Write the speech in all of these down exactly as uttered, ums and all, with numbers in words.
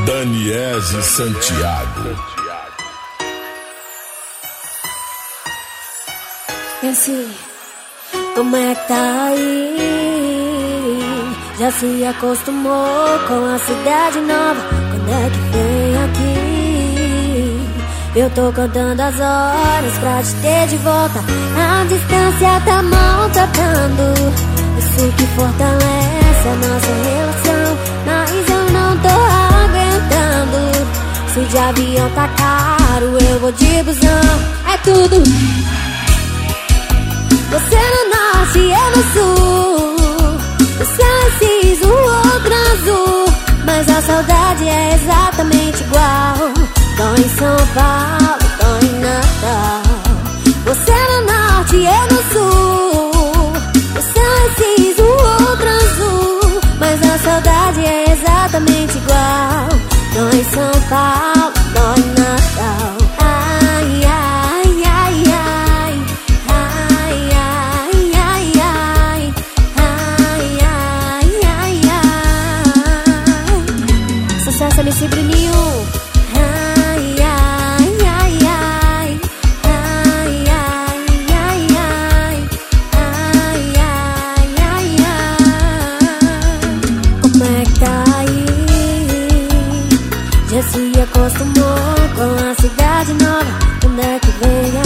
Daniese Santiago. E assim, como é que tá aí? Já se acostumou com a cidade nova? Quando é que vem aqui? Eu tô contando as horas pra te ter de volta. A distância tá maltratando, isso que fortalece a nossa relação. Mas eu não tô aguentando. Se de avião tá caro, eu vou de busão. É tudo. Você no norte, eu no sul. O céu é cinza, o outro azul. Mas a saudade é exatamente igual. Tô em São Paulo, tô em Natal. Você no norte, eu no sul. O céu é cinza, o outro azul. Mas a saudade é exatamente igual. Tô em São Paulo, tô em Natal. Ai, ai, ai, ai. Ai, ai, ai, ai. Ai, ai, ai, ai. Sucesso M C Bruninho. Ai, ai, ai, ai. Ai, ai, ai, ai. Ai, ai, ai, ai. Como é que tá aí? Já se acostumou com a cidade nova? Quando é que vem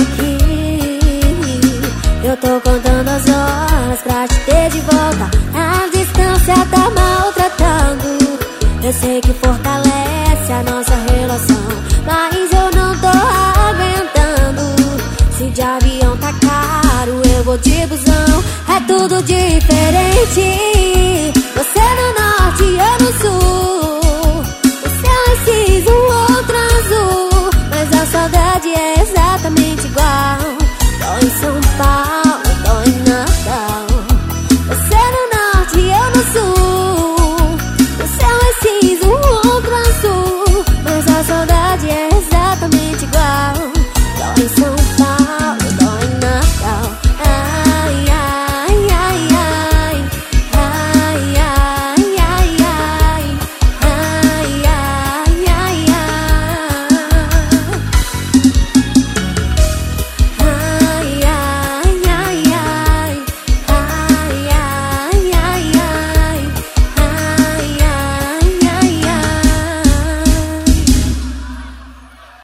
aqui? Eu tô contando as horas pra te ter de volta. A distância tá